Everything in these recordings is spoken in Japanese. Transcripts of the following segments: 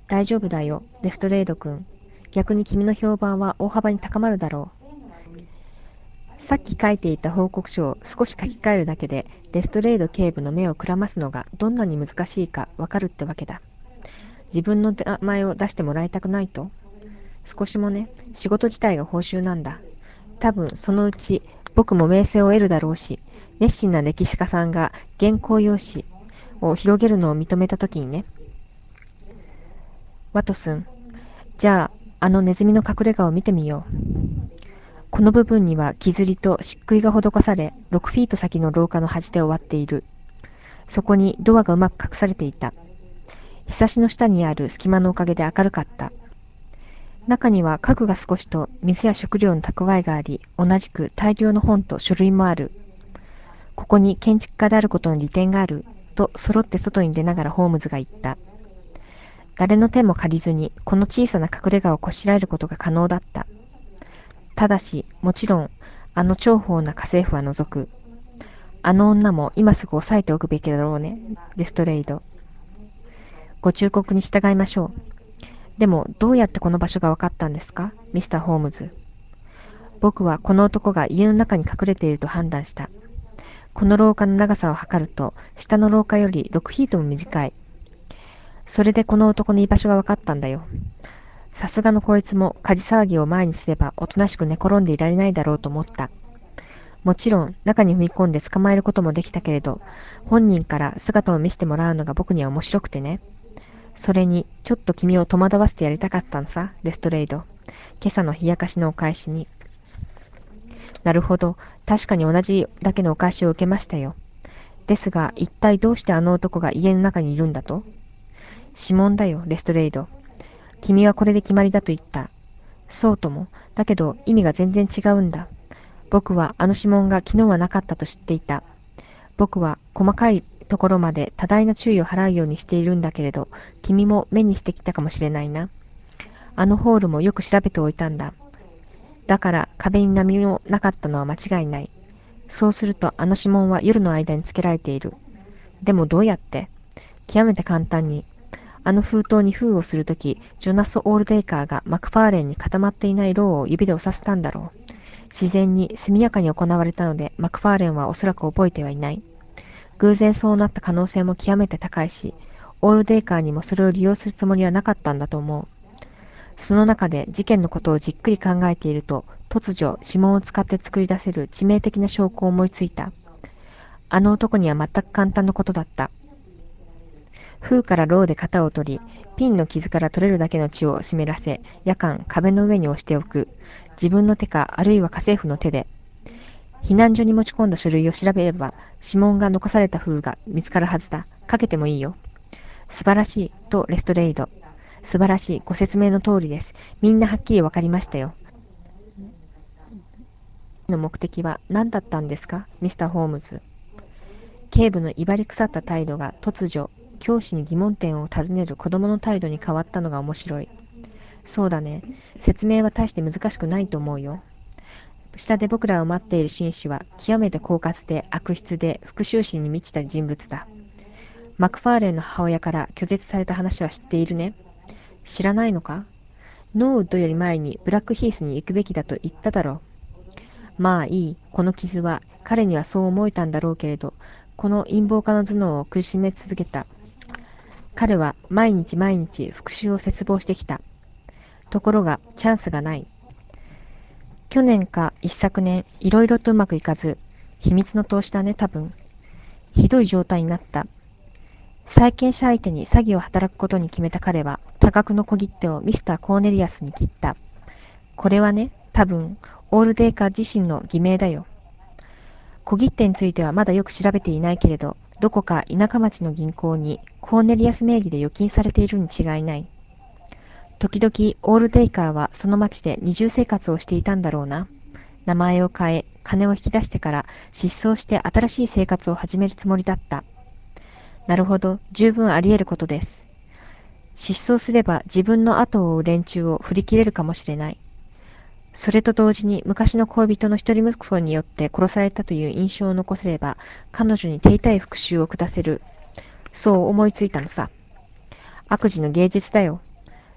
大丈夫だよ、レストレード君。逆に君の評判は大幅に高まるだろう。さっき書いていた報告書を少し書き換えるだけで、レストレード警部の目をくらますのがどんなに難しいかわかるってわけだ。自分の名前を出してもらいたくないと？少しもね、仕事自体が報酬なんだ。多分そのうち僕も名声を得るだろうし、熱心な歴史家さんが原稿用紙を広げるのを認めたときにね。ワトスン、じゃあ、あのネズミの隠れ家を見てみよう。この部分には木刷りと漆喰が施され、6フィート先の廊下の端で終わっている。そこにドアがうまく隠されていた。ひさしの下にある隙間のおかげで明るかった。中には家具が少しと水や食料の蓄えがあり、同じく大量の本と書類もある。ここに建築家であることの利点がある、と揃って外に出ながらホームズが言った。誰の手も借りずにこの小さな隠れ家をこしらえることが可能だった。ただし、もちろん、あの重宝な家政婦は除く。あの女も今すぐ押さえておくべきだろうね、レストレイド。ご忠告に従いましょう。でも、どうやってこの場所が分かったんですか、ミスター・ホームズ。僕はこの男が家の中に隠れていると判断した。この廊下の長さを測ると、下の廊下より6フィートも短い。それでこの男の居場所が分かったんだよ。さすがのこいつも火事騒ぎを前にすればおとなしく寝転んでいられないだろうと思った。もちろん中に踏み込んで捕まえることもできたけれど、本人から姿を見せてもらうのが僕には面白くてね。それにちょっと君を戸惑わせてやりたかったのさ、レストレイド。今朝の冷やかしのお返しに。なるほど、確かに同じだけのお返しを受けましたよ。ですが、一体どうしてあの男が家の中にいるんだと？指紋だよ、レストレイド。君はこれで決まりだと言った。そうとも。だけど意味が全然違うんだ。僕はあの指紋が昨日はなかったと知っていた。僕は細かいところまで多大な注意を払うようにしているんだけれど、君も目にしてきたかもしれないな。あのホールもよく調べておいたんだ。だから壁に何もなかったのは間違いない。そうするとあの指紋は夜の間につけられている。でもどうやって？極めて簡単に。あの封筒に封をするとき、ジョナス・オールデイカーがマクファーレンに固まっていないローを指で押させたんだろう。自然に速やかに行われたので、マクファーレンはおそらく覚えてはいない。偶然そうなった可能性も極めて高いし、オールデイカーにもそれを利用するつもりはなかったんだと思う。その中で事件のことをじっくり考えていると、突如指紋を使って作り出せる致命的な証拠を思いついた。あの男には全く簡単なことだった。封からローで型を取り、ピンの傷から取れるだけの血を湿らせ、夜間壁の上に押しておく。自分の手か、あるいは家政婦の手で。避難所に持ち込んだ書類を調べれば、指紋が残された封が見つかるはずだ。かけてもいいよ。素晴らしい、とレストレイド。素晴らしい、ご説明の通りです。みんなはっきりわかりましたよ。の目的は何だったんですか、ミスター・ホームズ。警部の威張り腐った態度が突如、教師に疑問点を尋ねる子供の態度に変わったのが面白い。そうだね。説明は大して難しくないと思うよ。下で僕らを待っている紳士は極めて狡猾で悪質で復讐心に満ちた人物だ。マクファーレンの母親から拒絶された話は知っているね。知らないのか？ノーウッドより前にブラックヒースに行くべきだと言っただろう。まあいい。この傷は彼にはそう思えたんだろうけれど、この陰謀家の頭脳を苦しめ続けた。彼は毎日毎日復讐を切望してきた。ところがチャンスがない。去年か一昨年、いろいろとうまくいかず、秘密の投資だね、多分。ひどい状態になった。債権者相手に詐欺を働くことに決めた彼は、多額の小切手をミスター・コーネリアスに切った。これはね、多分、オールデーカー自身の偽名だよ。小切手についてはまだよく調べていないけれど、どこか田舎町の銀行にコーネリアス名義で預金されているに違いない。時々オールデイカーはその町で二重生活をしていたんだろうな。名前を変え、金を引き出してから失踪して新しい生活を始めるつもりだった。なるほど、十分あり得ることです。失踪すれば自分の後を追う連中を振り切れるかもしれない。それと同時に昔の恋人の一人息子によって殺されたという印象を残せれば、彼女に手痛い復讐を下せる。そう思いついたのさ。悪事の芸術だよ。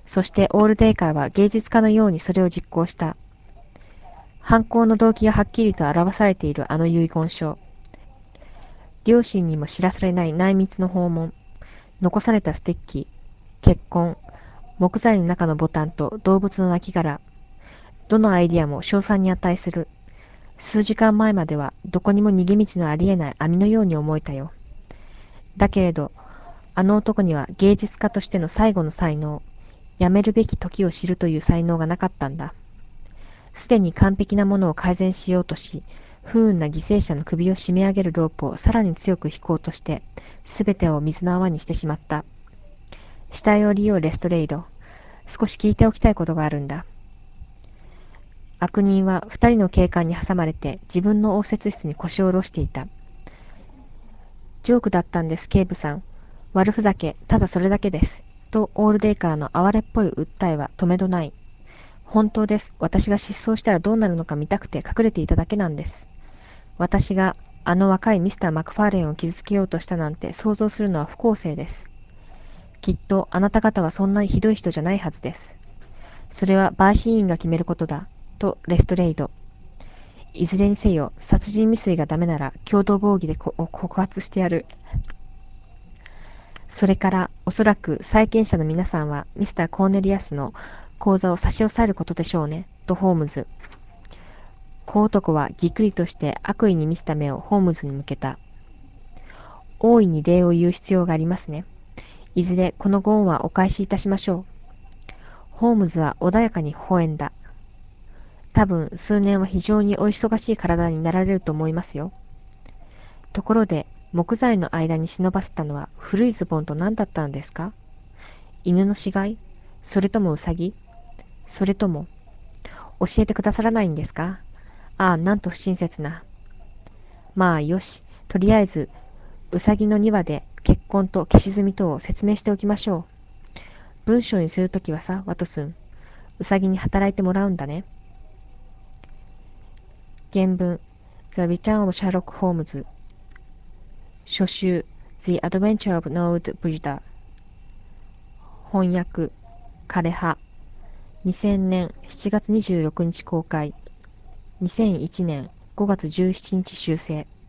そしてオールデイカーは芸術家のようにそれを実行した。犯行の動機がはっきりと表されているあの遺言書。両親にも知らされない内密の訪問。残されたステッキ。結婚。木材の中のボタンと動物の亡骸。どのアイディアも称賛に値する。数時間前まではどこにも逃げ道のありえない網のように思えたよ。だけれど、あの男には芸術家としての最後の才能、やめるべき時を知るという才能がなかったんだ。すでに完璧なものを改善しようとし、不運な犠牲者の首を締め上げるロープをさらに強く引こうとして、すべてを水の泡にしてしまった。死体を利用レストレイド。少し聞いておきたいことがあるんだ。悪人は二人の警官に挟まれて自分の応接室に腰を下ろしていた。ジョークだったんです、警部さん。悪ふざけ、ただそれだけです。とオールデイカーの哀れっぽい訴えはとめどない。本当です。私が失踪したらどうなるのか見たくて隠れていただけなんです。私があの若いミスター・マクファーレンを傷つけようとしたなんて想像するのは不公正です。きっとあなた方はそんなにひどい人じゃないはずです。それは陪審員が決めることだ。とレストレイド。いずれにせよ、殺人未遂がダメなら共同防御で告発してやる。それから、おそらく債権者の皆さんはミスター・コーネリアスの口座を差し押さえることでしょうね、とホームズ。小男はぎっくりとして悪意に満ちた目をホームズに向けた。大いに礼を言う必要がありますね。いずれこのご恩はお返しいたしましょう。ホームズは穏やかに微笑んだ。多分数年は非常にお忙しい体になられると思いますよ。ところで、木材の間に忍ばせたのは古いズボンと何だったのですか？犬の死骸？それともウサギ？それとも、教えてくださらないんですか？ああ、なんと不親切な。まあよし、とりあえず、ウサギの2羽で結婚と消し積みとを説明しておきましょう。文章にするときはさ、ワトソン、ウサギに働いてもらうんだね。原文 The Return of Sherlock Holmes 初集 The Adventure of Nold Breeder 翻訳枯葉2000年7月26日公開2001年5月17日修正